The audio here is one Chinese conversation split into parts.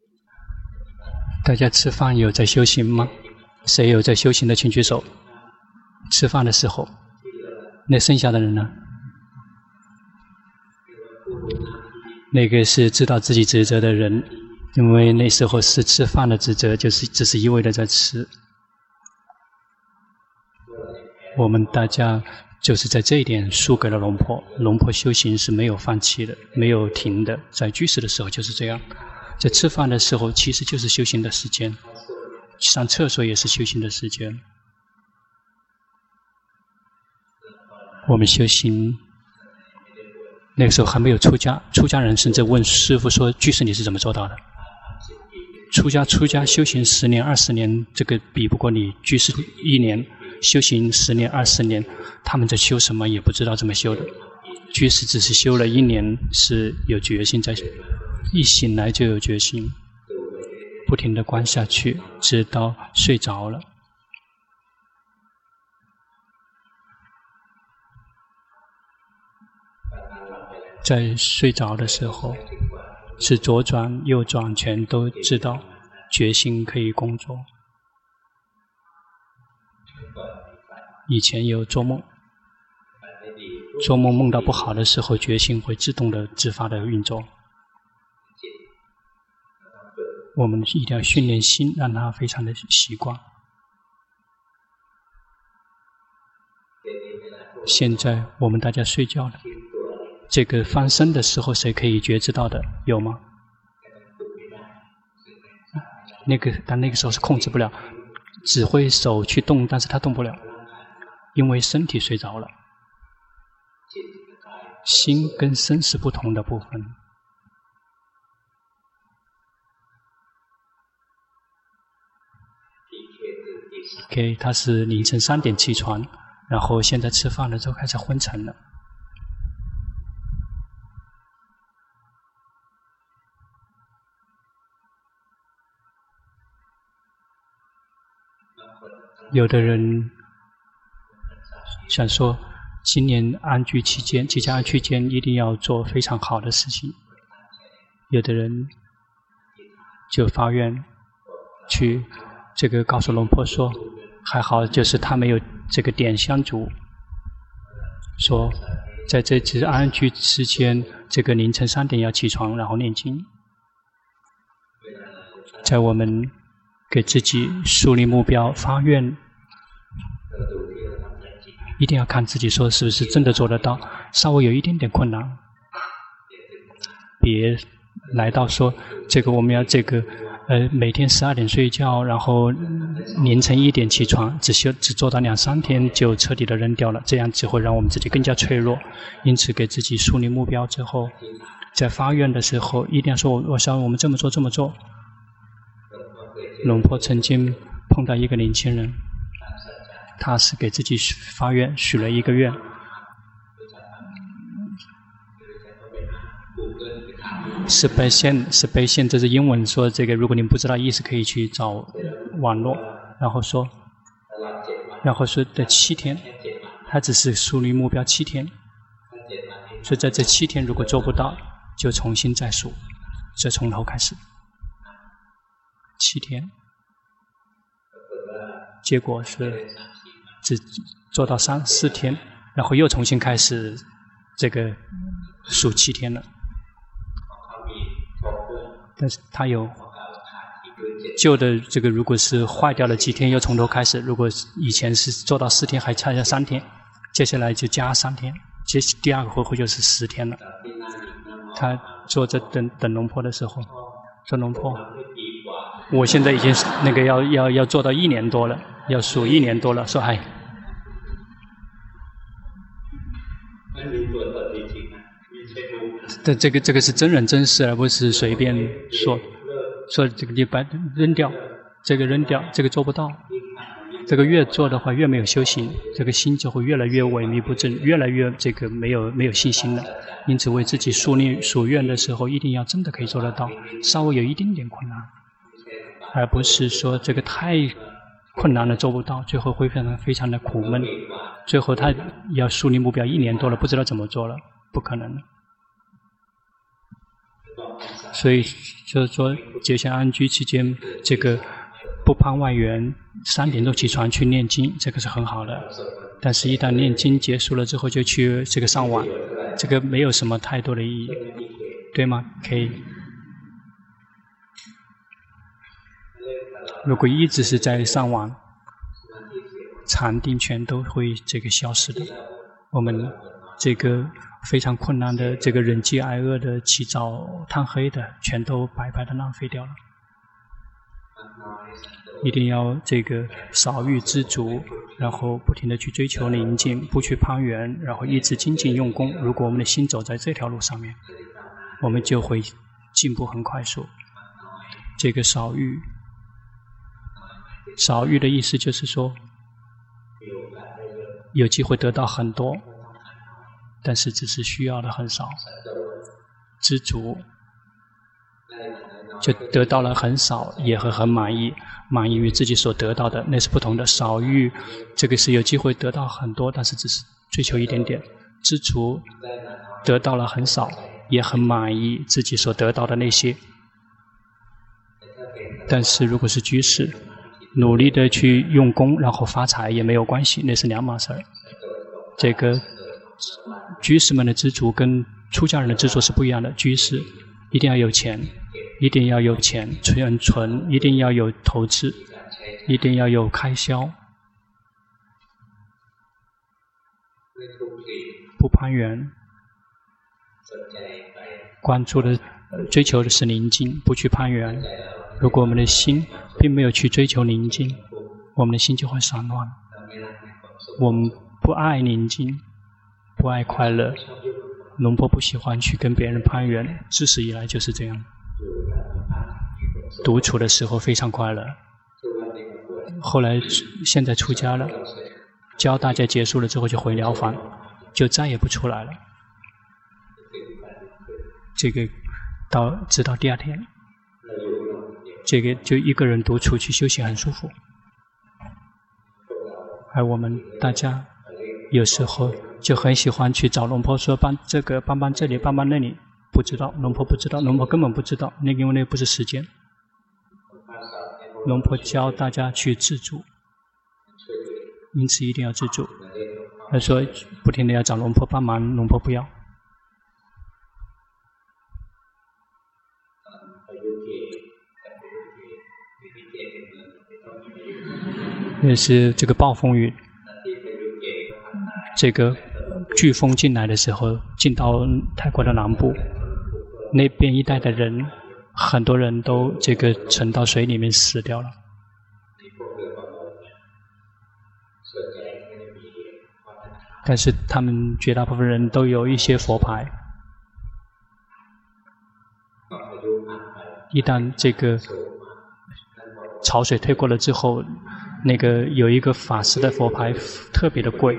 大家吃饭有在修行吗？谁有在修行的请举手。吃饭的时候，那剩下的人呢？那个是知道自己职责的人，因为那时候是吃饭的职责，就是只是一味的在吃。我们大家就是在这一点输给了龙婆。龙婆修行是没有放弃的，没有停的，在居士的时候就是这样，在吃饭的时候其实就是修行的时间，上厕所也是修行的时间。我们修行那个时候还没有出家，出家人甚至问师父说：“居士你是怎么做到的？”出家修行10年20年，这个比不过你居士1年修行10年20年，他们在修什么也不知道怎么修的。居士只是修了1年，是有决心在，一醒来就有决心，不停地观下去，直到睡着了。在睡着的时候，是左转右转全都知道，决心可以工作。以前有做梦，做梦梦到不好的时候，决心会自动的自发的运作。我们一定要训练心，让它非常的习惯。现在我们大家睡觉了，这个翻身的时候谁可以觉知到的？有吗？但那个时候是控制不了，只会手去动，但是他动不了，因为身体睡着了。心跟身是不同的部分。他是凌晨3点起床，然后现在吃饭了之后开始昏沉了。有的人想说，今年安居期间，即将安居期间一定要做非常好的事情。有的人就发愿去这个告诉龙婆说，还好就是他没有这个点香烛，说在这次安居之间，这个凌晨3点要起床，然后念经。在我们给自己树立目标发愿，一定要看自己说是不是真的做得到，稍微有一点点困难，别来到说这个我们要这个每天12点睡觉，然后凌晨1点起床，只做到2-3天就彻底的扔掉了，这样只会让我们自己更加脆弱。因此给自己树立目标之后，在发愿的时候一定要说我想我们这么做这么做。龙婆曾经碰到一个年轻人，他是给自己发愿许了一个愿，是背线，这是英文说这个，如果你不知道意思可以去找网络，然后说的7天，他只是树立目标7天，所以在这7天如果做不到，就重新再数，再从头开始7天，结果是只做到3-4天，然后又重新开始这个数7天了。但是他有旧的这个，如果是坏掉了几天，又从头开始。如果以前是做到4天，还差下3天，接下来就加3天，第二个回合就是10天了。他坐着等龙婆的时候，说龙婆，我现在已经那个要做到1年多了，要数1年多了，说嗨。这个是真人真事，而不是随便说这个你把扔掉，这个做不到，这个越做的话越没有修行，这个心就会越来越萎靡不振，越来越这个没有信心了。因此为自己树愿的时候，一定要真的可以做得到，稍微有一点点困难，而不是说这个太困难了做不到，最后会非常的苦闷，最后他要树立目标1年多了，不知道怎么做了，不可能的。 所以就是说，结下安居期间，这个不攀外缘，3点钟起床去念经，这个是很好的。但是，一旦念经结束了之后，就去这个上网，这个没有什么太多的意义，对吗？可以。如果一直是在上网，禅定全都会这个消失的。我们这个非常困难的这个忍饥挨饿的、起早贪黑的，全都白白的浪费掉了。一定要这个少欲知足，然后不停的去追求宁静，不去攀缘，然后一直精进用功。如果我们的心走在这条路上面，我们就会进步很快速。这个少欲的意思就是说，有机会得到很多，但是只是需要的很少。知足就得到了很少，也会很满意，满意于自己所得到的，那是不同的。少欲这个是有机会得到很多，但是只是追求一点点。知足得到了很少，也很满意自己所得到的那些。但是如果是居士，努力的去用功，然后发财也没有关系，那是两码事儿。这个居士们的知足跟出家人的知足是不一样的。居士一定要有钱，一定要有钱存，一定要有投资，一定要有开销，不攀缘，关注的追求的是宁静，不去攀缘。如果我们的心并没有去追求宁静，我们的心就会散乱。我们不爱宁静，不爱快乐。龙婆不喜欢去跟别人攀缘，自始以来就是这样。独处的时候非常快乐，后来现在出家了，教大家结束了之后就回疗房，就再也不出来了。这个直到第2天，这个就一个人独处去修行很舒服。而我们大家有时候就很喜欢去找龙婆说帮这个帮这里帮那里，不知道，龙婆不知道，龙婆根本不知道，因为那不是时间。龙婆教大家去自助，因此一定要自助。他说不停的要找龙婆帮忙，龙婆不要。那是这个暴风雨，这个飓风进来的时候，进到泰国的南部，那边一带的人，很多人都这个沉到水里面死掉了。但是他们绝大部分人都有一些佛牌，一旦这个潮水退过了之后，那个有一个法师的佛牌特别的贵，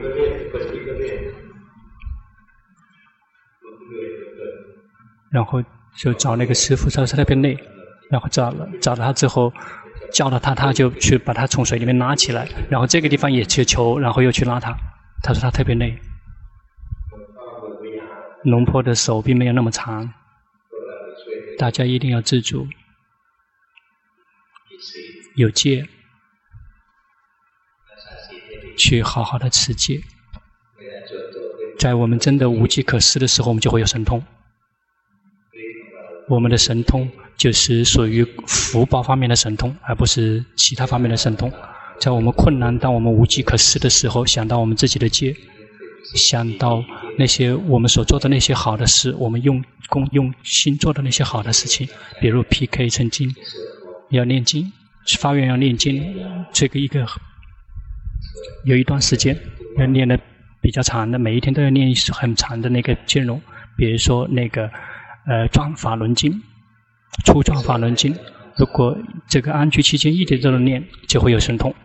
然后就找那个师傅，他说特别累，然后找了他之后，叫了他就去把他从水里面拉起来，然后这个地方也去求，然后又去拉他，他说他特别累。龙婆的手并没有那么长，大家一定要自主，有戒，去好好的持戒。在我们真的无计可施的时候，我们就会有神通。我们的神通就是属于福报方面的神通，而不是其他方面的神通。在我们困难，当我们无计可施的时候，想到我们自己的戒，想到那些我们所做的那些好的事，我们用心做的那些好的事情，比如 PK 成经，要念经，发愿要念经，这个有一段时间要念的比较长的，每一天都要念很长的那个经容，比如说那个转法轮经、初转法轮经，如果这个安居期间一直都能念，就会有神通。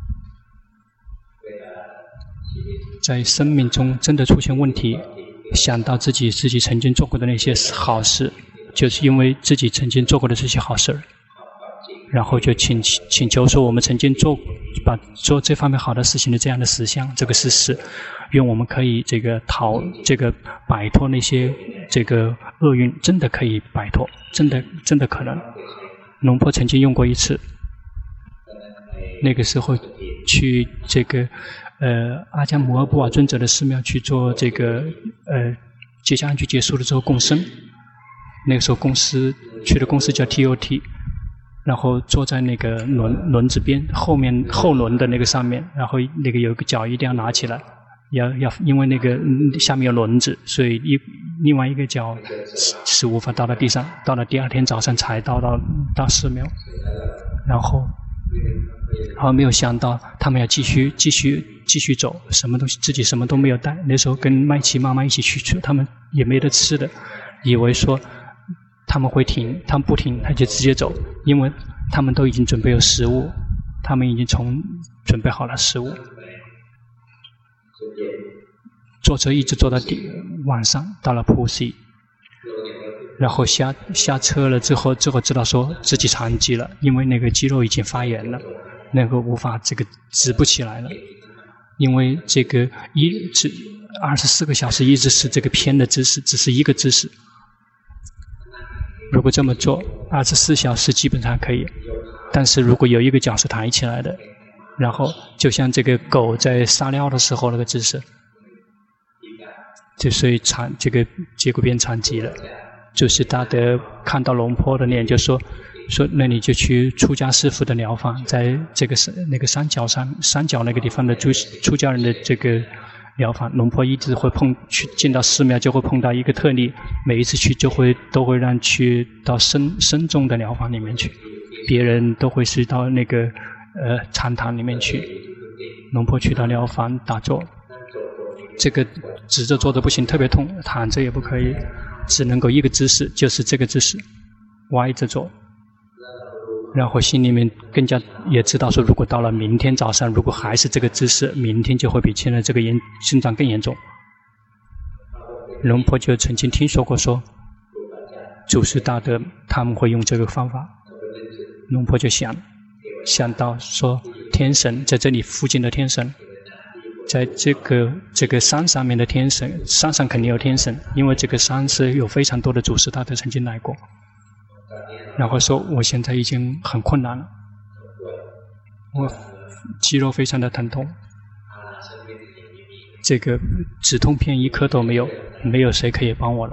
在生命中真的出现问题，想到自己曾经做过的那些好事，就是因为自己曾经做过的这些好事， 然后就请求说我们曾经做这方面好的事情的这样的实相，这个事实，愿我们可以摆脱那些这个厄运，真的可以摆脱，真的可能。龙婆曾经用过一次，那个时候去这个阿姜摩诃布瓦尊者的寺庙去做这个结夏安居结束了之后供僧，那个时候去的公司叫 TOT， 然后坐在那个轮子边后轮的那个上面，然后那个有一个脚一定要拿起来，要因为那个下面有轮子，所以另外一个脚是无法到到地上，到了第二天早上才到寺庙，然后没有想到他们要继续走，什么东西自己什么都没有带。那时候跟麦琪妈妈一起去，他们也没得吃的，以为说他们会停，他们不停，他就直接走，因为他们都已经准备有食物，他们已经准备好了食物。坐车一直坐到晚上，到了普西，然后下车了之后知道说自己残疾了，因为那个肌肉已经发炎了，那个无法这个直不起来了，因为这个24个小时一直是这个偏的姿势，只是一个姿势。如果这么做，24小时基本上可以，但是如果有一个脚是抬起来的，然后就像这个狗在撒尿的时候那个姿势，就所以这个结果变残疾了。就是大德看到龙坡的脸，就说那你就去出家师父的疗法，在这个那个山脚那个地方的出家人的这个疗法。龙坡一直会进到寺庙就会碰到一个特例，每一次去都会让去到深重的疗法里面去，别人都会是到那个禅堂里面去，龙坡去到疗房打坐，这个直着坐着不行，特别痛，躺着也不可以，只能够一个姿势，就是这个姿势，歪着坐。然后心里面更加也知道说，如果到了明天早上，如果还是这个姿势，明天就会比现在这个症状更严重。龙婆就曾经听说过说，祖师大德他们会用这个方法。龙婆就想到说，天神在这里附近的天神，在这个山上面的天神，山上肯定有天神，因为这个山是有非常多的祖师大德曾经来过。然后说我现在已经很困难了，我肌肉非常的疼痛，这个止痛片一颗都没有谁可以帮我了。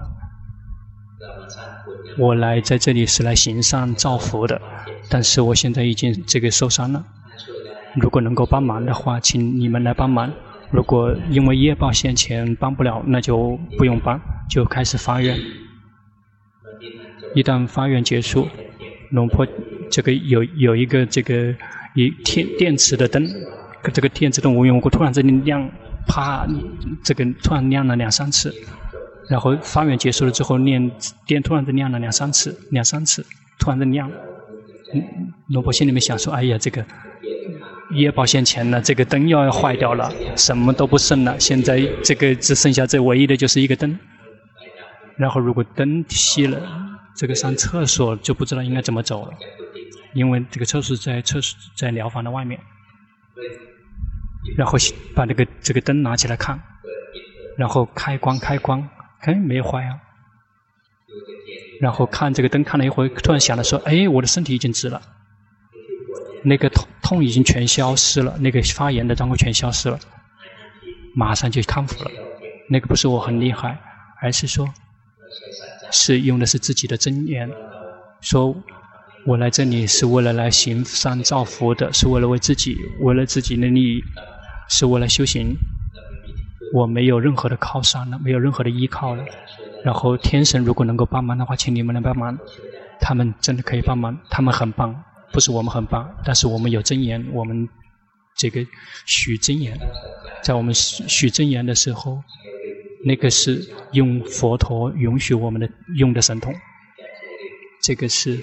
我来在这里是来行善造福的，但是我现在已经这个受伤了，如果能够帮忙的话，请你们来帮忙。如果因为业报现前帮不了，那就不用帮，就开始发愿。一旦发愿结束，龙婆这个有一个这个电池的灯，这个电池灯无缘无故突然之间亮，啪，这个突然亮了2-3次，然后发愿结束了之后，电突然之间亮了2-3次，突然之间亮。龙婆心里面想说：哎呀，这个业报现前了，这个灯要坏掉了，什么都不剩了，现在这个只剩下这唯一的就是一个灯。然后如果灯熄了，这个上厕所就不知道应该怎么走了，因为这个厕所在疗房的外面。然后把这个灯拿起来看，然后开光，没坏啊。然后看这个灯看了一会，突然想了说：哎，我的身体已经直了，那个痛已经全消失了，那个发炎的状况全消失了，马上就康复了。那个不是我很厉害，而是说是用的是自己的真言，说我来这里是为了来行善造福的，是为了为了自己的利益，是为了修行。我没有任何的靠山了，没有任何的依靠了。然后天神如果能够帮忙的话，请你们来帮忙，他们真的可以帮忙，他们很棒，不是我们很棒，但是我们有真言，我们这个许真言，在我们许真言的时候，那个是用佛陀允许我们的用的神通，这个是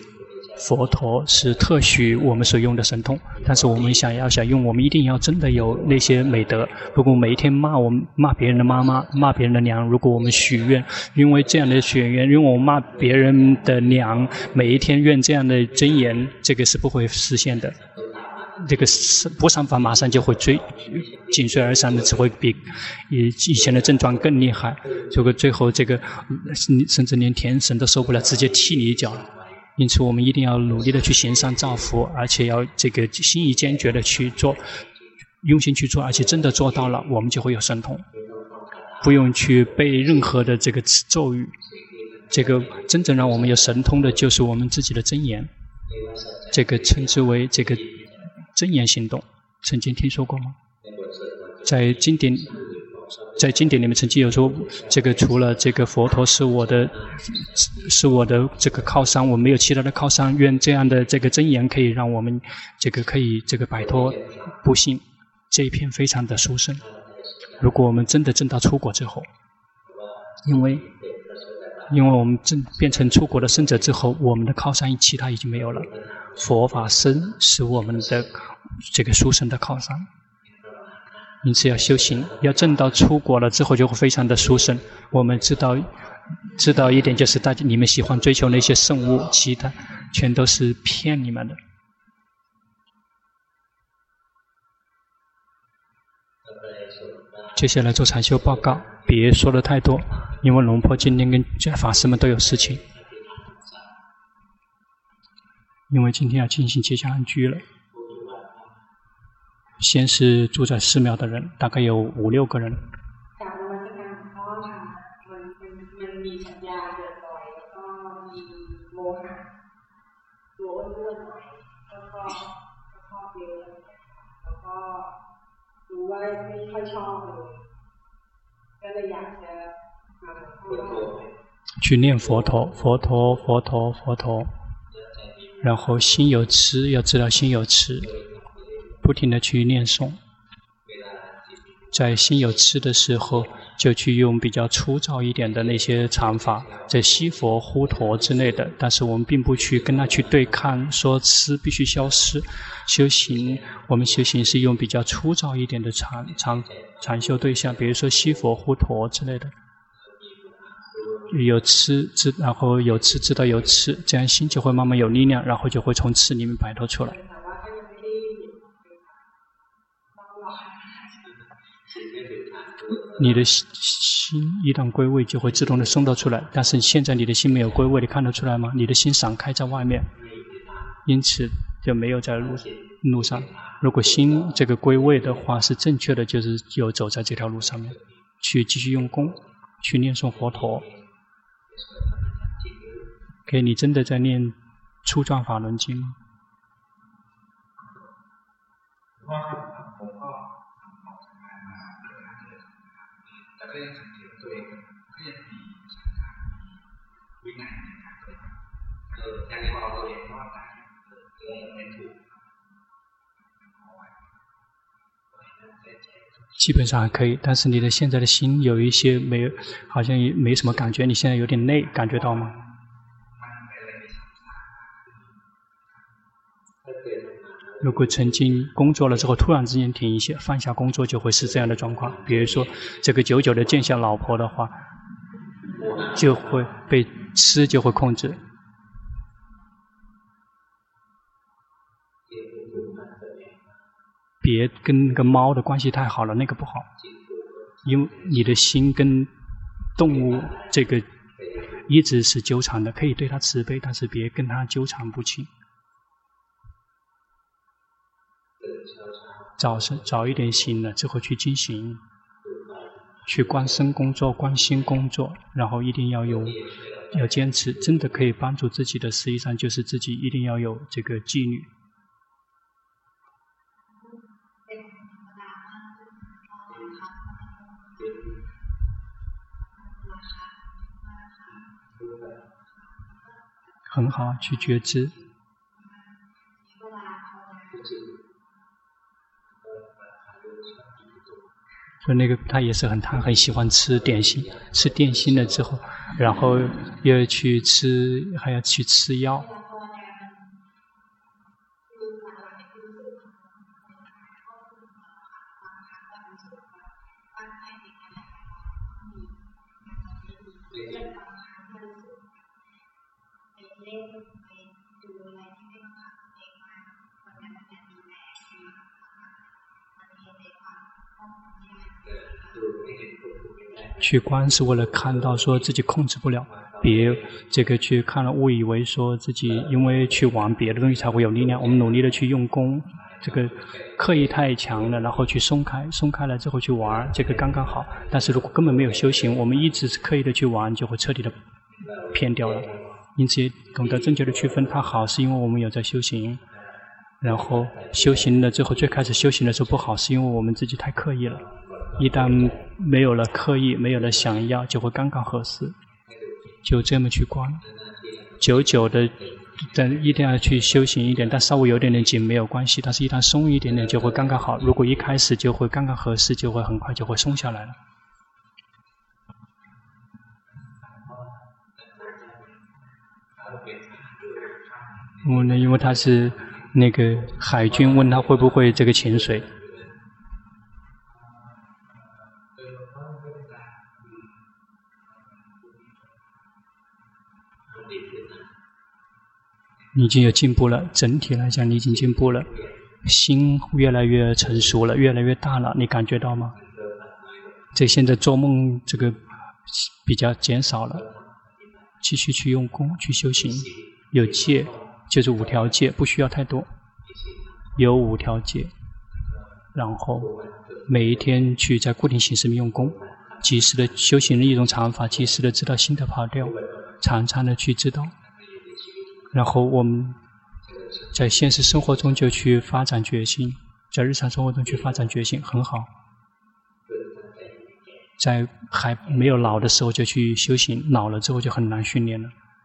佛陀是特许我们所用的神通，但是我们想用，我们一定要真的有那些美德。如果每一天骂别人的妈妈，骂别人的娘，如果我们许愿，因为这样的许愿，因为我们骂别人的娘，每一天愿这样的真言，这个是不会实现的。这个不善法马上就会紧随而上的，只会比以前的症状更厉害。结果最后这个甚至连天神都受不了，直接踢你一脚。因此我们一定要努力的去行善造福，而且要这个心意坚决的去做，用心去做，而且真的做到了，我们就会有神通，不用去背任何的这个咒语。这个真正让我们有神通的就是我们自己的真言，这个称之为这个真言行动。曾经听说过吗？在经典里面曾经有说，这个除了这个佛陀是我的这个靠山，我没有其他的靠山。愿这样的这个真言可以让我们可以摆脱不幸。这一片非常的殊胜。如果我们真的证到出国之后，因为我们变成出国的圣者之后，我们的靠山其他已经没有了。佛法僧是我们的这个殊胜的靠山。因此要修行，要证到出国了之后就会非常的殊胜。我们知道一点，就是你们喜欢追求那些圣物，其他全都是骗你们的。接下来做禅修报告，别说的太多，因为龙婆今天跟法师们都有事情。因为今天要进行结跏安居了。先是住在寺庙的人，大概有5-6个人。去念佛陀，佛陀，佛陀，佛陀。然后心有痴，要知道心有痴。不停地去念诵，在心有痴的时候，就去用比较粗糙一点的那些禅法，在西佛、呼陀之类的。但是我们并不去跟他去对抗，说痴必须消失。修行，我们修行是用比较粗糙一点的禅修对象，比如说西佛、呼陀之类的。有痴然后有痴知道有痴，这样心就会慢慢有力量，然后就会从痴里面摆脱出来。你的心一旦归位，就会自动的松到出来。但是现在你的心没有归位，你看得出来吗？你的心散开在外面，因此就没有在路上。如果心这个归位的话是正确的，就是有走在这条路上面，去继续用功，去念诵佛陀。给你真的在念《初转法轮经》吗？基本上还可以，但是你的现在的心有一些好像也没什么感觉，你现在有点累，感觉到吗？如果曾经工作了之后突然之间停一下，放下工作，就会是这样的状况。比如说这个久久的见下老婆的话，就会被吃就会控制。别跟那个猫的关系太好了，那个不好，因为你的心跟动物这个一直是纠缠的，可以对它慈悲，但是别跟它纠缠不清。早一点醒了之后去进行，去观身工作、观心工作，然后一定要坚持，真的可以帮助自己的，实际上就是自己一定要有这个纪律。很好，去觉知。说那个他也是很喜欢吃点心，吃点心了之后，然后又去吃，还要去吃药。 去观是为了看到说自己控制不了，别这个去看了误以为说自己因为去玩别的东西才会有力量。我们努力的去用功，这个刻意太强了，然后去松开了之后去玩，这个刚刚好。但是如果根本没有修行，我们一直刻意的去玩，就会彻底的偏掉了。因此懂得正确的区分，它好是因为我们有在修行，然后修行了之后，最开始修行的时候不好，是因为我们自己太刻意了。一旦没有了刻意，没有了想要，就会刚刚合适。就这么去观，久久的，但一定要去修行一点，但稍微有点紧没有关系，但是一旦松一点点就会刚刚好。如果一开始就会刚刚合适，就会很快就会松下来了。因为他是那个海军，问他会不会这个潜水。你已经有进步了，整体来讲你已经进步了，心越来越成熟了，越来越大了，你感觉到吗？这现在做梦这个比较减少了，继续去用功去修行，有戒就是5条戒，不需要太多，有5条戒，然后每一天去在固定形式里用功，及时的修行的一种禅法，及时的知道心的跑掉，常常的去知道。然后我们在现实生活中就去发展决心，在日常生活中去发展决心，很好。在还没有老的时候就去修行，老了之后就很难训练了。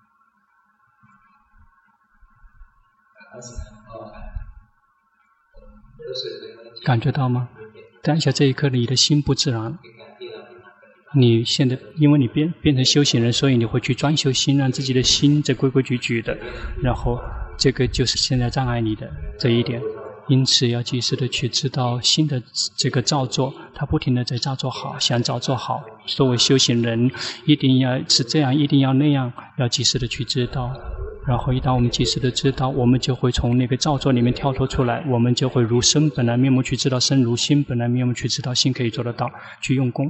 感觉到吗？当下这一刻你的心不自然。你现在因为你变成修行人，所以你会去专修心，让自己的心在规规矩矩的，然后这个就是现在障碍你的这一点。因此要及时的去知道心的这个造作，他不停的在造作好，想造作好。作为修行人，一定要是这样，一定要那样，要及时的去知道。然后一旦我们及时的知道，我们就会从那个造作里面跳脱出来，我们就会如身本来面目去知道身，如心本来面目去知道心，可以做得到，去用功。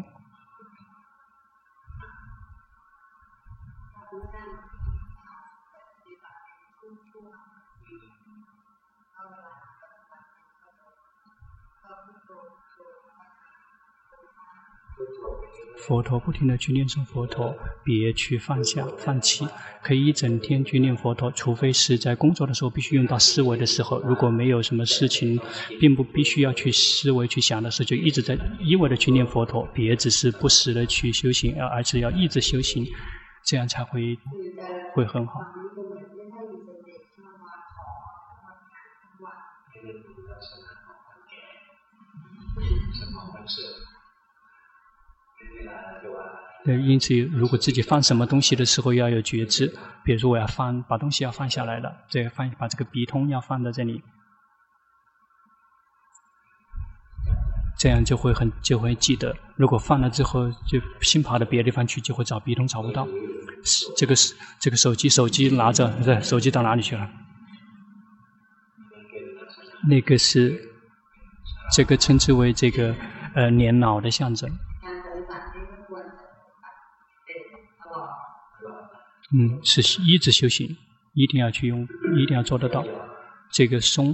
佛陀不停地去念诵佛陀，别去放下、放弃。可以一整天去念佛陀，除非是在工作的时候必须用到思维的时候。如果没有什么事情，并不必须要去思维去想的时候，就一直在一味的去念佛陀，别只是不时的去修行，而是要一直修行，这样才会很好。因此如果自己放什么东西的时候要有觉知，比如说我要把东西要放下来了，把这个笔筒要放在这里，这样就会记得。如果放了之后就心跑到别的地方去，就会找笔筒找不到。这个手机拿着，对，手机到哪里去了？那个是这个称之为这个年老的象征。是一直修行，一定要去用，一定要做得到。这个松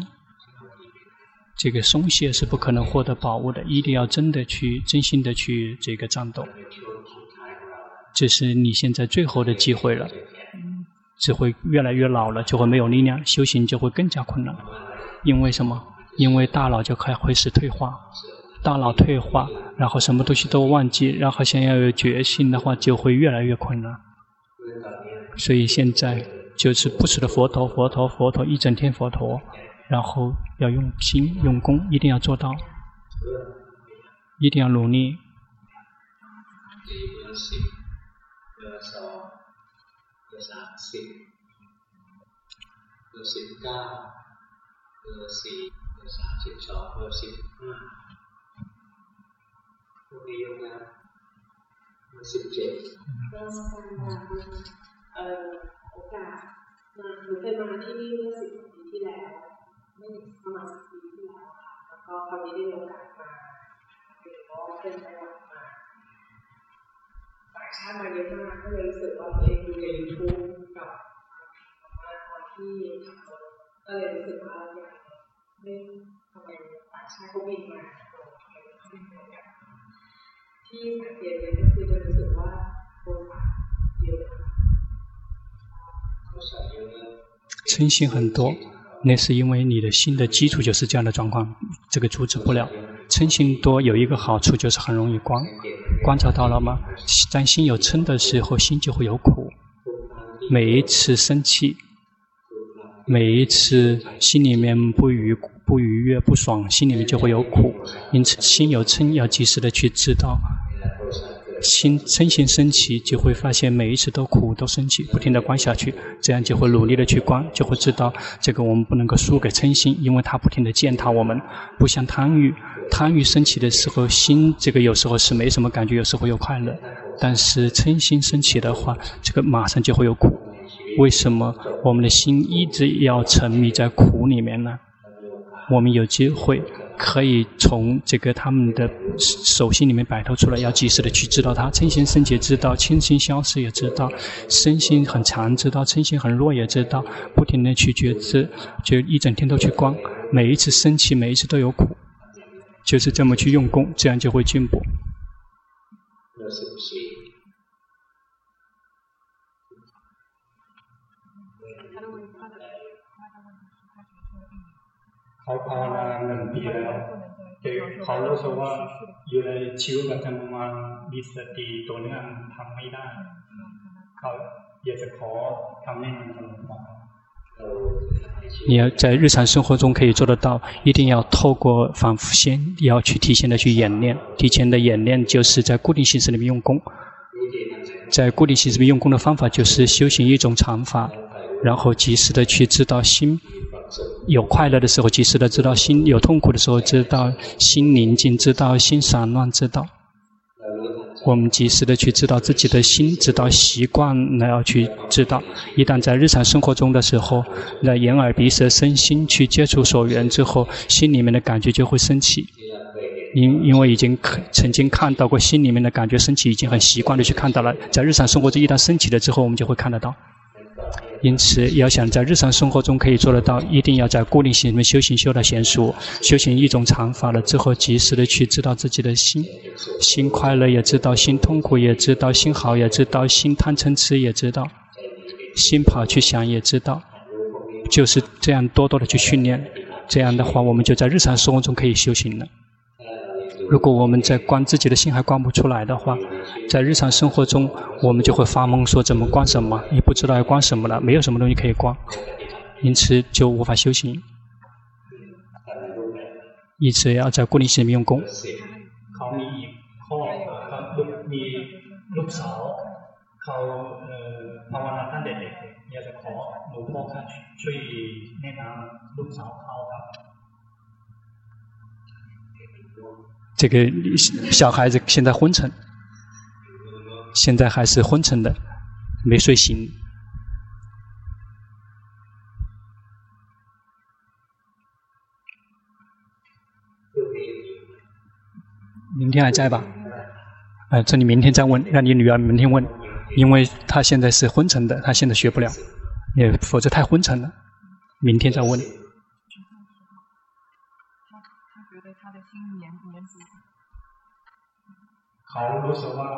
懈是不可能获得宝物的，一定要真心的去这个战斗。这是你现在最后的机会了，只会越来越老了，就会没有力量，修行就会更加困难。因为什么？因为大脑就开始退化，大脑退化，然后什么东西都忘记，然后想要有决心的话，就会越来越困难。所以现在就是不时的佛陀，一整天佛陀，然后要用心用功，一定要做到，一定要努力。 โอกาส嗔心很多，那是因为你的心的基础就是这样的状况，这个阻止不了。嗔心多有一个好处就是很容易观察到了吗？当心有嗔的时候，心就会有苦。每一次生气，每一次心里面不愉悦、不爽，心里面就会有苦。因此，心有嗔要及时的去知道。嗔心升起，就会发现每一次都苦都生气，不停地观下去，这样就会努力的去观，就会知道这个我们不能够输给嗔心，因为它不停地践踏我们，不像贪欲升起的时候，心这个有时候是没什么感觉，有时候有快乐，但是嗔心升起的话，这个马上就会有苦。为什么我们的心一直要沉迷在苦里面呢？我们有机会可以从这个他们的手心里面摆脱出来，要及时的去知道它。嗔心升起知道，嗔心消失也知道，身心很强知道，嗔心很弱也知道，不停的去觉知，就一整天都去观，每一次升起，每一次都有苦，就是这么去用功，这样就会进步。เขาภาวนา1 ปีแล้วแต่เขารู้สึกว่าอยู่ในชีวิตประจำวันมีสติต่อเนื่องทำไม่ได้เขาอยากจะขอคำแนะนำจากหลวงพ่อ你要在日常生活中可以做得到，一定要透过反复先要去提前的去演练，提前的演练就是在固定形式里面用功，在固定形式里面用功的方法就是修行一种常法，然后及时的去知道心有快乐的时候，及时的知道心有痛苦的时候，知道心宁静，知道心散乱，知道我们及时的去知道自己的心，知道习惯了要去知道。一旦在日常生活中的时候，那眼耳鼻舌身心去接触所缘之后，心里面的感觉就会升起。因为已经曾经看到过心里面的感觉升起，已经很习惯的去看到了，在日常生活中一旦升起了之后，我们就会看得到。因此要想在日常生活中可以做得到，一定要在固定性里面修行修到娴熟，修行一种常法了之后，及时的去知道自己的心，心快乐也知道，心痛苦也知道，心好也知道，心贪嗔痴也知道，心跑去想也知道，就是这样多多的去训练，这样的话我们就在日常生活中可以修行了。如果我们在观自己的心还观不出来的话，在日常生活中我们就会发懵，说怎么观什么，也不知道要观什么了，没有什么东西可以观，因此就无法修行。一直要在固定性里面用功。这个小孩子现在昏沉，现在还是昏沉的，没睡醒。明天还在吧？这你明天再问，让你女儿明天问，因为她现在是昏沉的，她现在学不了，否则太昏沉了。明天再问。เขารู้สึกว่า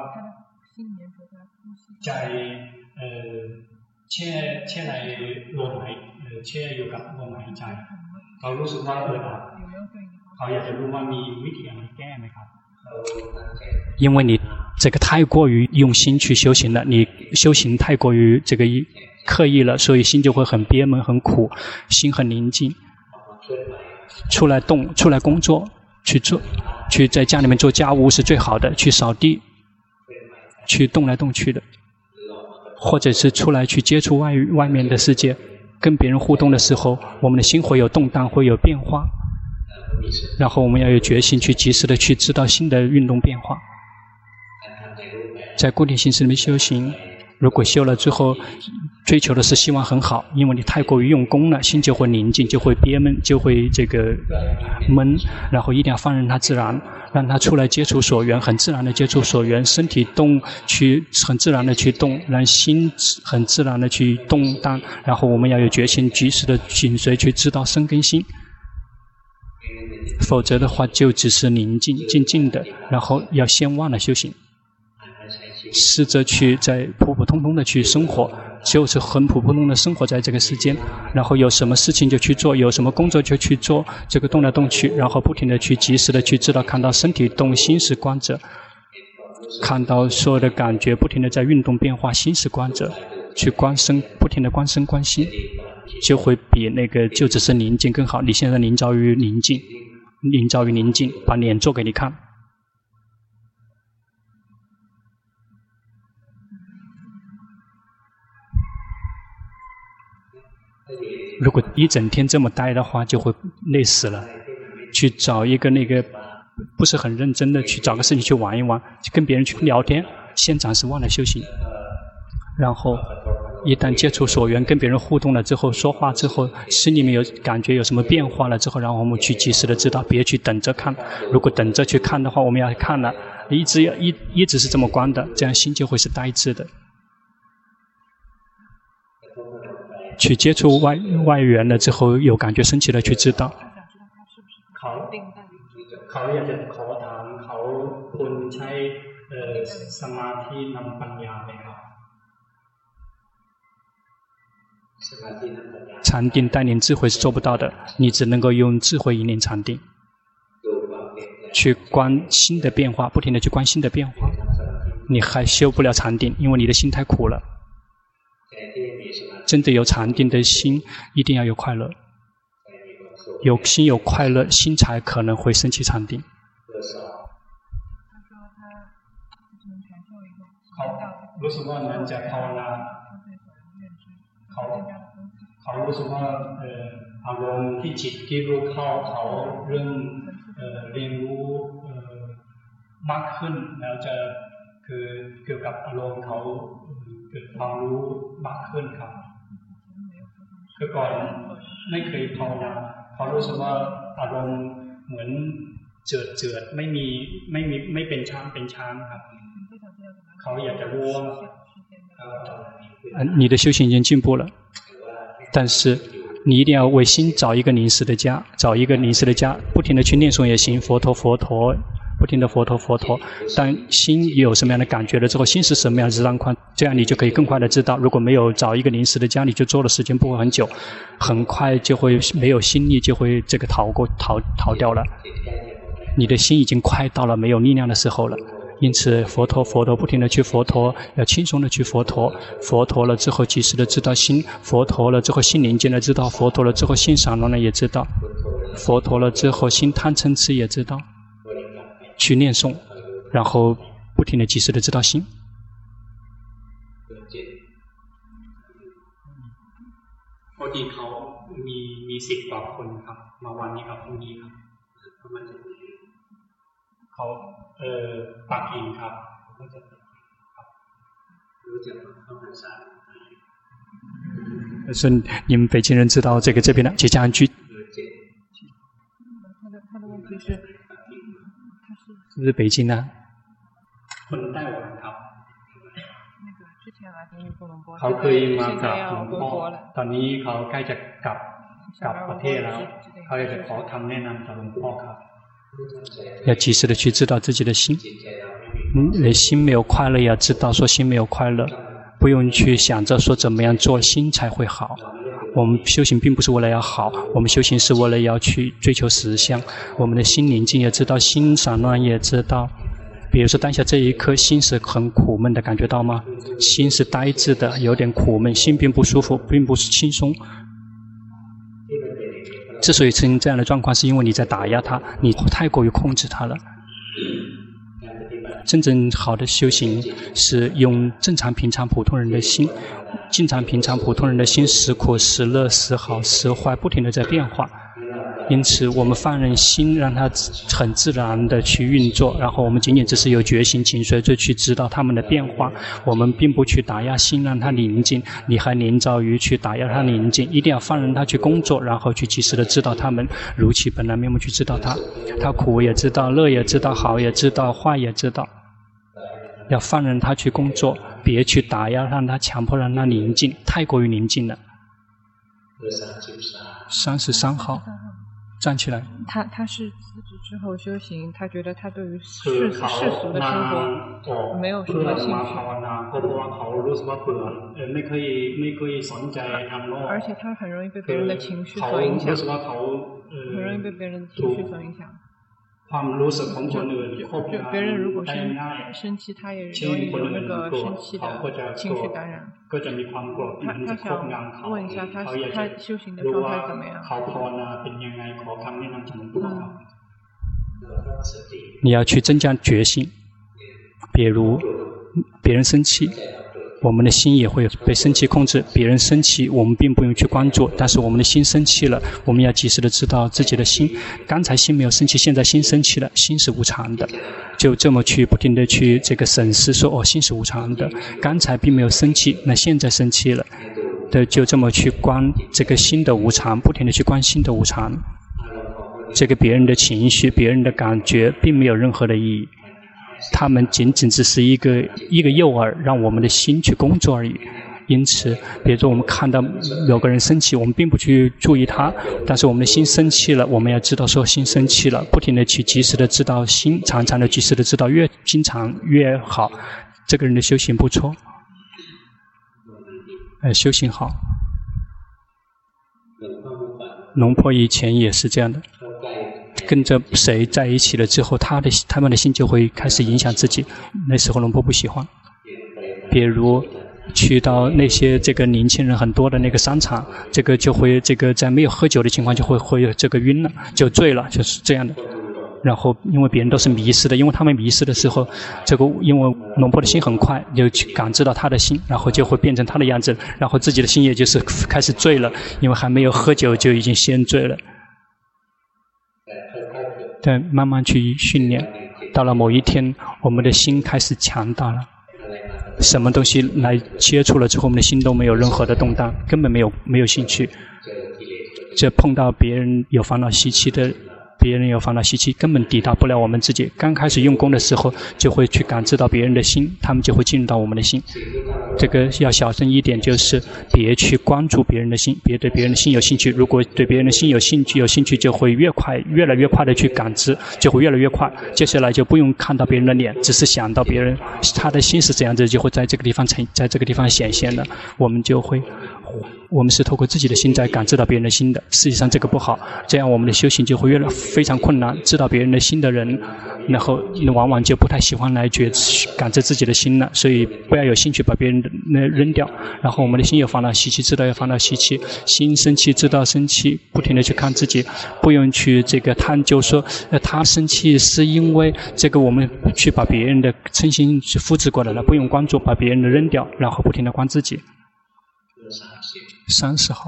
ใจแช่ในลมหายแช่อยู่กับลมหายใจเขารู้สึกว่าเขาอยากจะรู้ว่ามีวิธีอะไรแก้ไหมครับ因为你这个太过于用心去修行了，你修行太过于这个刻意了，所以心就会很憋闷很苦，心很宁静，出来动出来工作去做，去在家里面做家务是最好的，去扫地，去动来动去的，或者是出来去接触外面的世界，跟别人互动的时候，我们的心会有动荡，会有变化，然后我们要有决心去及时的去知道心的运动变化。在固定形式里面修行， 如果修了之后，追求的是希望很好，因为你太过于用功了，心就会宁静，就会憋闷，就会这个闷，然后一定要放任它自然，让它出来接触所缘，很自然的接触所缘，身体动去很自然的去动，让心很自然的去动荡，然后我们要有决心，及时的紧随去知道身跟心。否则的话就只是宁静静静的，然后要先忘了修行，试着去在普普通通的去生活，就是很普普通通的生活在这个世间，然后有什么事情就去做，有什么工作就去做，这个动来动去，然后不停的去及时的去知道，看到身体动，心是观者，看到所有的感觉不停的在运动变化，心是观者，去观身，不停的观身观心，就会比那个就只是宁静更好。你现在凝照于宁静，凝照于宁静，把脸做给你看。如果一整天这么待的话，就会累死了。去找一个那个不是很认真的去找个事情去玩一玩，去跟别人去聊天，先暂时忘了修行。然后一旦接触所缘，跟别人互动了之后，说话之后，心里面有感觉有什么变化了之后，然后我们去及时的知道，别去等着看。如果等着去看的话，我们要看了，一直是这么观的，这样心就会是呆滞的。去接触外缘了之后，有感觉升起了去知道。เขาอยากจะขอถามเขาควรใช้สมาธินำปัญญาไหมครับ禅定带领智慧是做不到的，你只能够用智慧引领禅定，去观心的变化，不停的去观心的变化，你还修不了禅定，因为你的心太苦了。真的有禅定的心，一定要有快乐，有心有快乐，心才可能会升起禅定。รู้สึกว่ามันจะภาวนาเขารู้สึกว่าอารมณ์ที่จิตที่รู้เข้าเขาเรื่องเรียนรู้มากขึ้นแล้วจะคือเกี่ยวกับอารมณ์เขาเกิดความรู้มากขึ้นครับคือก่อนไม่เคยภาวนาเขารู้สึกว่าอารมณ์เหมือนเจือดไม่เป็นชั้นครับเขาอยากจะรู้ว่า你的修行已经进步了，但是你一定要为心找一个临时的家，找一个临时的家，不停的去念诵也行，佛陀，不停的佛陀。当心有什么样的感觉了之后，心是什么样的自然观，这样你就可以更快的知道。如果没有找一个临时的家，你就做的时间不会很久，很快就会没有心力，就会这个逃掉了。你的心已经快到了没有力量的时候了。因此佛陀不停的去佛陀，要轻松的去佛陀了之后及时的知道心，佛陀了之后心宁静了知道，佛陀了之后心散乱了也知道，佛陀了之后心贪嗔痴也知道，去念诵，然后不停的及时的知道心。พอดีเขามี10 กว่าคนครับมาวันนี้กับพรุ่งนี้ครับเขาปักกิ่งครับ是你们北京人知道这边的即将居。 他的问题是是不是北京呢？คนไต้หวันครับ之前来宾不能播， เขาเคยมากับหลวงพ่อตอนนี้เขาใกล้จะกลับประเทศแล้วเขาจะขอคำแนะนำจากหลวงพ่อครับ要及时的去知道自己的心，心没有快乐，也要知道说心没有快乐，不用去想着说怎么样做心才会好。我们修行并不是为了要好，我们修行是为了要去追求实相。我们的心宁静也知道，心散乱也知道。比如说当下这一刻，心是很苦闷的，感觉到吗？心是呆滞的，有点苦闷，心并不舒服，并不是轻松。之所以出现这样的状况，是因为你在打压它，你太过于控制它了。真正好的修行是用正常平常普通人的心，正常平常普通人的心时苦时乐时好时坏，不停地在变化。 因此，我们放任心，让它很自然的去运作，然后我们仅仅只是有觉醒，请随着去知道它们的变化。我们并不去打压心，让它宁静。你还宁躁于去打压它宁静，一定要放任它去工作，然后去及时的知道它们如其本来面目，去知道它。它苦也知道，乐也知道，好也知道，坏也知道。要放任它去工作，别去打压，让它强迫让它宁静，太过于宁静了。33号。站起来。 他是辞职之后修行，他觉得他对于世俗的生活没有什么兴趣，而且他很容易被别人的情绪所影响，很容易被别人的情绪所影响。就别人如果生气，他也容易有那个生气的情绪感染。他想问一下，他修行的状态怎么样？ 你要去增加决心，比如别人生气，我们的心也会被生气控制。别人生气，我们并不用去关注，但是我们的心生气了，我们要及时的知道自己的心。刚才心没有生气，现在心生气了，心是无常的，就这么去不停的去这个审视，说心是无常的。刚才并没有生气，那现在生气了，就这么去观这个心的无常，不停的去观心的无常。这个别人的情绪、别人的感觉，并没有任何的意义。他们仅仅只是一个诱饵，让我们的心去工作而已。因此，比如说我们看到有个人生气，我们并不去注意他，但是我们的心生气了，我们要知道说心生气了，不停的去及时的知道心，常常的及时的知道，越经常越好。这个人的修行不错，修行好。龙婆以前也是这样的。跟着谁在一起了之后，他们的心就会开始影响自己。那时候龙婆不喜欢，比如去到那些这个年轻人很多的那个商场，这个就会在没有喝酒的情况就会这个晕了，就醉了，就是这样的。然后因为别人都是迷失的，因为他们迷失的时候，因为龙婆的心很快就去感知到他的心，然后就会变成他的样子，然后自己的心也就是开始醉了，因为还没有喝酒就已经先醉了。对，慢慢去训练，到了某一天，我们的心开始强大了。什么东西来接触了之后，我们的心都没有任何的动荡，根本没有兴趣。这碰到别人有烦恼习气的，别人有烦恼习气，根本抵达不了我们自己。刚开始用功的时候，就会去感知到别人的心，他们就会进入到我们的心。这个要小声一点，就是别去关注别人的心，别对别人的心有兴趣。如果对别人的心有兴趣，就会越来越快的去感知，就会越来越快。接下来就不用看到别人的脸，只是想到别人他的心是怎样子，就会在这个地方显现了。我们是透过自己的心在感知到别人的心的，实际上这个不好，这样我们的修行就会非常困难。知道别人的心的人，然后往往就不太喜欢来感知自己的心了，所以不要有兴趣把别人的扔掉。然后我们的心有烦恼习气，知道有烦恼习气，心生气知道生气，不停的去看自己，不用去这个探究说他生气是因为这个我们去把别人的嗔心去复制过来了，不用关注，把别人的扔掉，然后不停的观自己。30号。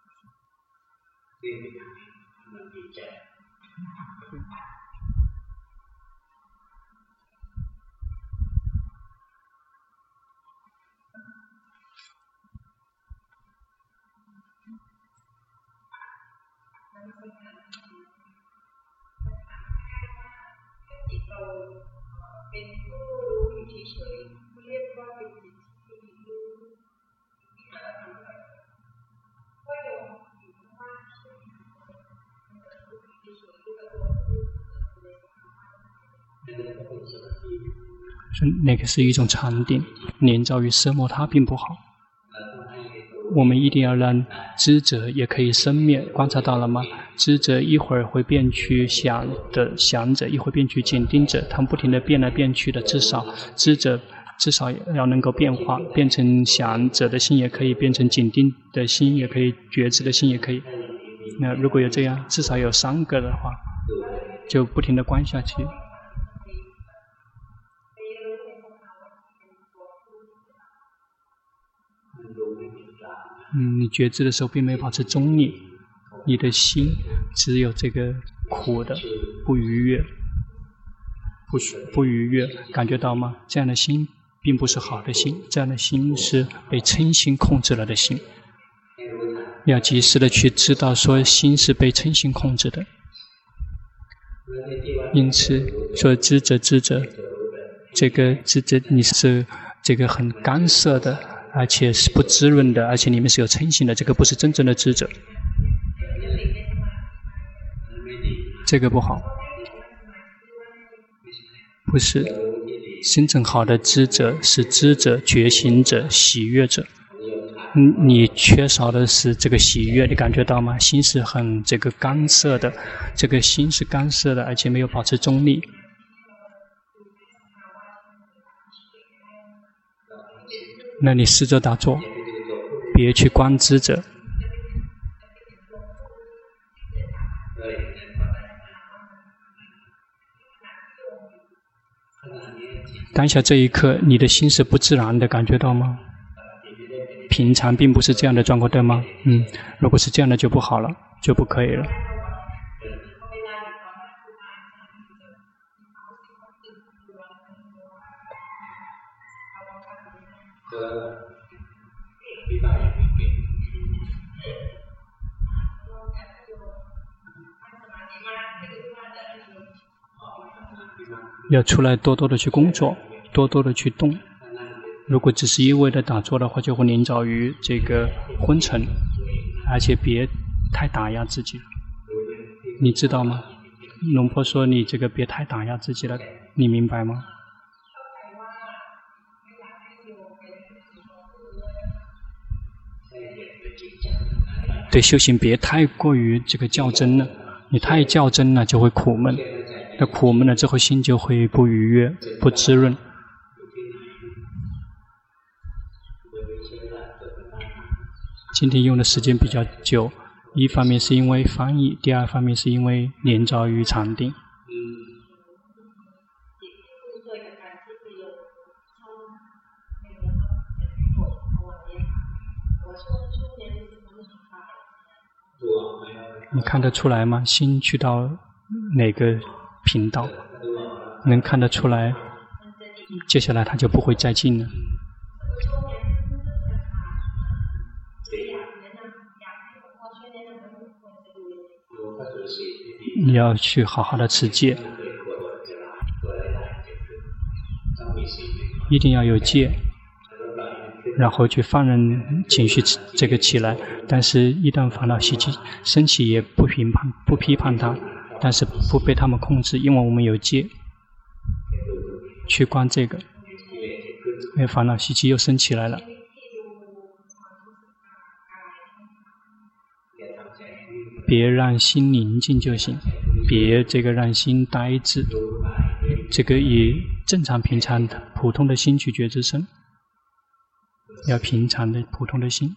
那个是一种禅定，连遭于色魔他并不好。我们一定要让知者也可以生灭，观察到了吗？知者一会儿会变去想者，一会儿变去紧盯者，他们不停地变来变去的。至少知者要能够变化，变成想者的心也可以，变成紧盯的心也可以，觉知的心也可以。那如果有这样，至少有3个的话，就不停地观下去。你觉知的时候并没有保持中立，你的心只有这个苦的不愉悦，不愉悦，感觉到吗？这样的心并不是好的心，这样的心是被嗔心控制了的心。要及时的去知道说心是被嗔心控制的。因此说知者，这个知者你是这个很干涉的，而且是不滋润的，而且里面是有嗔心的，这个不是真正的知者，这个不好，不是。真正好的知者是知者、觉醒者、喜悦者。你缺少的是这个喜悦，你感觉到吗？心是很这个干涉的，这个心是干涉的，而且没有保持中立。那你试着打坐，别去观知者。当下这一刻，你的心是不自然的，感觉到吗？平常并不是这样的状况，对吗？如果是这样的就不好了，就不可以了。要出来多多的去工作，多多的去动。如果只是一味的打坐的话，就会临着于这个昏沉，而且别太打压自己了。你知道吗？龙婆说你这个别太打压自己了，你明白吗？对修行别太过于这个较真了，你太较真了就会苦闷，那苦闷了之后心就会不愉悦、不滋润。今天用的时间比较久，一方面是因为翻译，第二方面是因为连着于禅定。你看得出来吗？心去到哪个频道？能看得出来，接下来它就不会再进了。你要去好好的持戒，一定要有戒，然后去放任情绪这个起来，但是一旦烦恼习气升起，也不批判它，但是不被他们控制，因为我们有戒，去观这个，因为烦恼习气又升起来了。别让心宁静就行，别这个让心呆滞，这个以正常平常的普通的心去觉知身，要平常的普通的心。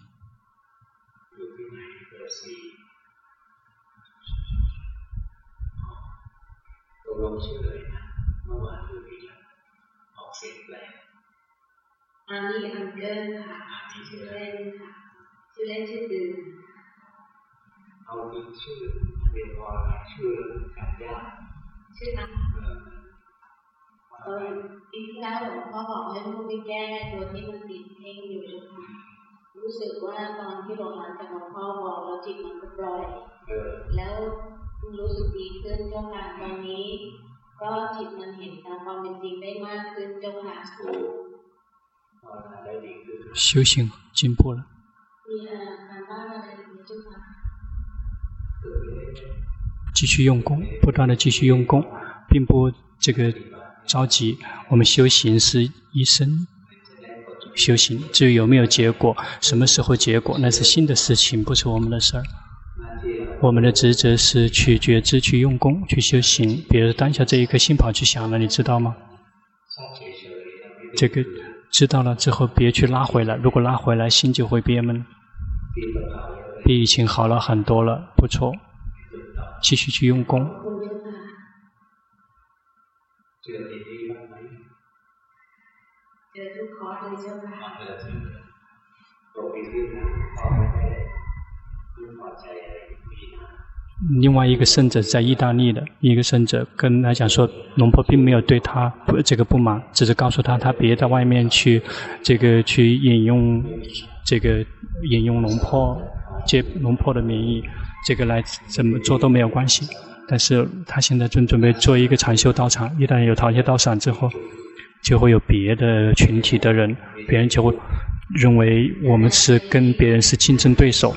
ปีที่แล้วหลวงพ่อบอกให้ลูกไปแก้ตัวที่มันติดเพ่งอยู่รู้สึกว่าตอนที่หลวงพ่อบอกแล้วจิตมันก็ปล่อยแล้วรู้สึกดีขึ้นเจ้าค่ะตอนนี้ก็จิตมันเห็นตามความเป็นจริงได้มากขึ้นเจ้าค่ะ修行进步了。 มีการบ้านอะไรอีกไหมเจ้าค่ะ继续用功，不断的继续用功，并不这个着急。我们修行是一生修行，至于有没有结果，什么时候结果，那是新的事情，不是我们的事儿。我们的职责是去觉知、去用功、去修行。比如当下这一颗心跑去想了，你知道吗？这个知道了之后，别去拉回来。如果拉回来，心就会憋闷。比以前好了很多了，不错。继续去用功。 另外一个圣者在意大利的一个圣者跟他讲说，龙婆并没有对他不满，只是告诉他别到外面去去引用龙婆借龙婆的名义，来怎么做都没有关系。但是他现在正准备做一个禅修道场，一旦有禅修道场之后，就会有别的群体的人，别人就会认为我们是跟别人是竞争对手。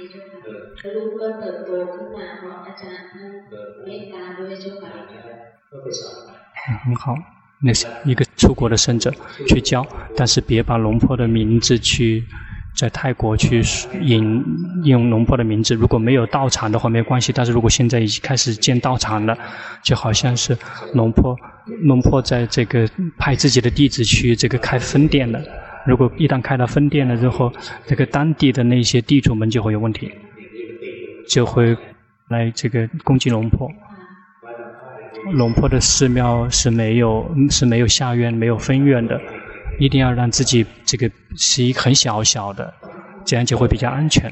很好，那是一个出国的圣者去教，但是别把龙婆的名字去在泰国去引用龙婆的名字。如果没有道场的话没关系，但是如果现在已经开始建道场了，就好像是龙婆在派自己的弟子去开分店了。如果一旦开了分店了之后，当地的那些地主们就会有问题，就会来攻击龙婆。龙婆的寺庙是没有下院没有分院的，一定要让自己是一个很小的，这样就会比较安全。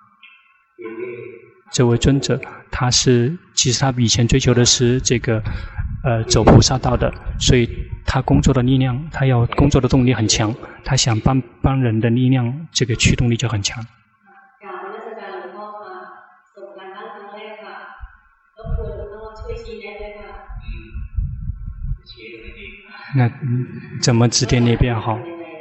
这位尊者其实他以前追求的是走菩萨道的，所以他工作的力量，他要工作的动力很强，他想帮人的力量，驱动力就很强。那怎么指点你变好？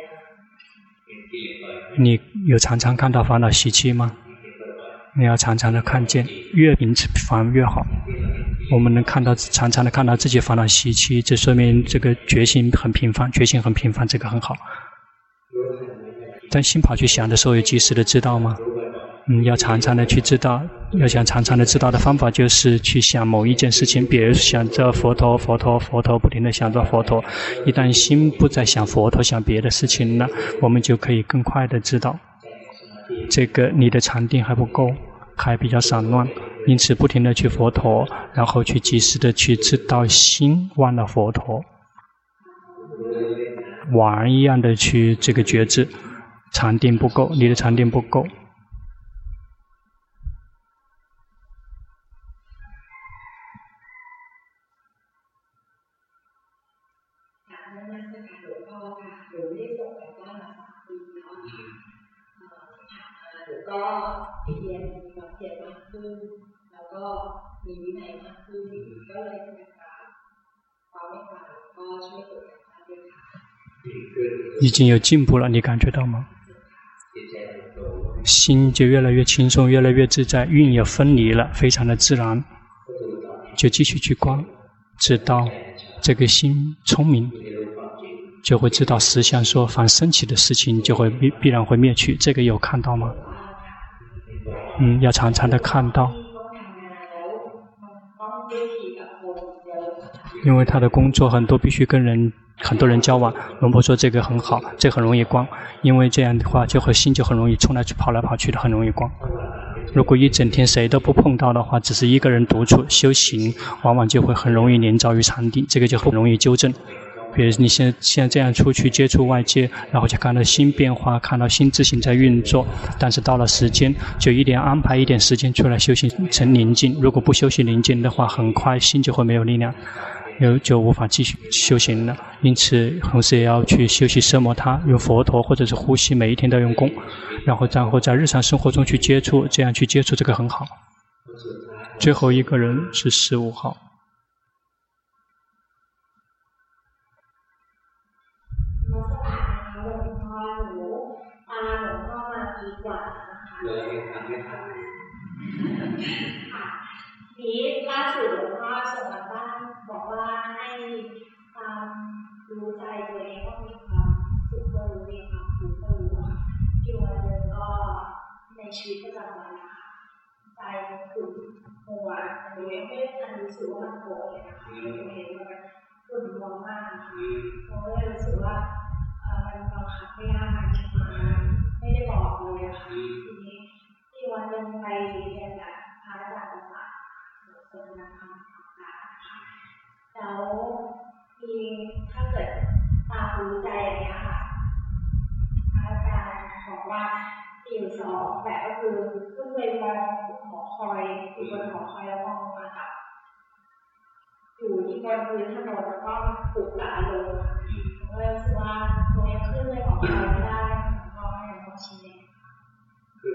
你有常常看到烦恼习气吗？你要常常的看见，越频繁越好。我们能常常的看到自己烦恼习气，这说明觉性很频繁，这个很好。当心跑去想的时候，有及时的知道吗？要常常的去知道，要想常常的知道的方法就是去想某一件事情，比如想着佛陀，不停的想着佛陀。一旦心不再想佛陀，想别的事情了，我们就可以更快的知道，你的禅定还不够，还比较散乱，因此不停的去佛陀，然后去及时的去知道心忘了佛陀，碗儿一样的去觉知，禅定不够，你的禅定不够。已经有进步了，你感觉到吗？心就越来越轻松，越来越自在，运也分离了，非常的自然。就继续去观，知道心聪明，就会知道实相说凡升起的事情就会必然会灭去，这个有看到吗？要常常的看到，因为他的工作很多必须跟很多人交往。龙婆说这个很好，这很容易光，因为这样的话心就很容易跑来跑去的，很容易光。如果一整天谁都不碰到的话，只是一个人独处修行，往往就会很容易连着于禅定，这个就很容易纠正。比如你现在这样出去接触外界，然后就看到心变化，看到心自行在运作，但是到了时间就一定安排一点时间出来修行成宁静。如果不修行宁静的话，很快心就会没有力量，就无法继续修行了。因此同时也要去修习奢摩他，用佛陀或者是呼吸，每一天都用功，然后在日常生活中去接触，这样去接触这个很好。最后一个人是15号。 นี้ล่าสุดหลวงพ่อส่งมาบ้านบอกว่าให้ตามรู้ใจตัวเองว่ามีความสุขก็รู้มีความทุกข์ก็รู้ที่วันหนึ่งก็ในชีวิตประจำวันนะคะใจมันขุ่นมัวหนูยังไม่ได้ทันรู้สึกว่ามันโกรธเลยนะคะหนูเห็นว่ามันขุ่นมัวมากนะคะหนูก็เลยรู้สึกว่ามันบังคับไม่ได้ไม่ได้บอกเลยนะคะทีนี้ที่วันหนึ่งไปเรียนกับพระอาจารย์ต่างๆส่วนนะคะแล้วมีถ้าเกิดตามรู้ใจอย่างนี้ค่ะพระอาจารย์บอกว่าใอยู่สองแบบก็คือขึ้นไปมองหอคอยอยู่บนหอคอยแล้วมองมาค่ะอยู่ที่บนพื้นถนนแล้วก็ปลุกหลานลงก็รู้สึกว่าตรงนี้ขึ้นไปหอคอยไม่ได้ก็ยังต้องชี้คือ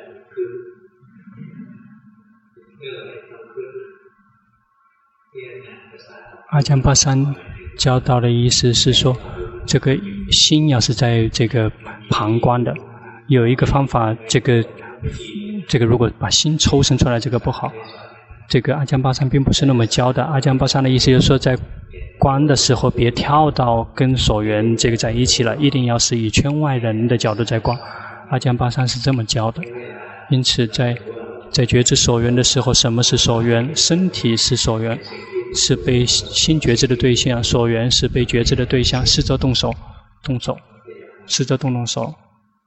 阿江巴山教导的意思是说，这个心要是在这个旁观的，有一个方法，这个如果把心抽身出来，这个不好。这个阿江巴山并不是那么教的。阿江巴山的意思就是说，在观的时候别跳到跟所缘这个在一起了，一定要是以圈外人的角度在观。阿江巴山是这么教的。因此在觉知所缘的时候，什么是所缘？身体是所缘，是被心觉知的对象；所缘是被觉知的对象。试着动手，试着动手，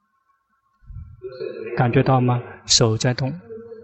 感觉到吗？手在动。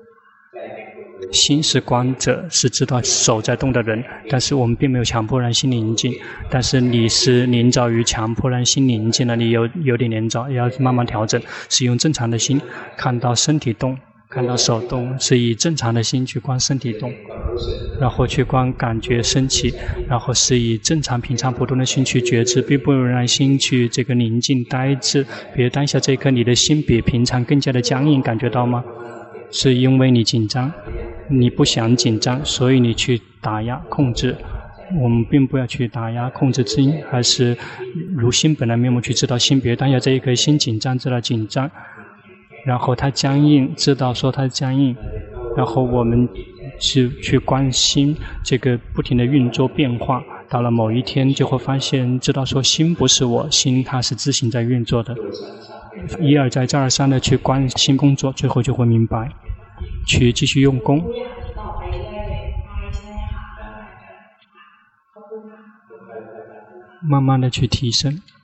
心是观者，是知道手在动的人，但是我们并没有强迫让心宁静。但是你是临着于强迫让心宁静了，你有点临着，要慢慢调整，是用正常的心看到身体动，看到手动，是以正常的心去观身体动，然后去观感觉升起，然后是以正常平常普通的心去觉知，并不能让心去这个宁静呆滞。比如当下这一刻你的心比平常更加的僵硬，感觉到吗？是因为你紧张，你不想紧张，所以你去打压控制。我们并不要去打压控制心，还是如心本来面目去知道心。比如当下这一颗心紧张，知道紧张，然后它僵硬，知道说它僵硬，然后我们去关心这个不停的运作变化。到了某一天就会发现，知道说心不是我，心它是自行在运作的。一而再再而三的去关心工作，最后就会明白，去继续用功，慢慢的去提升。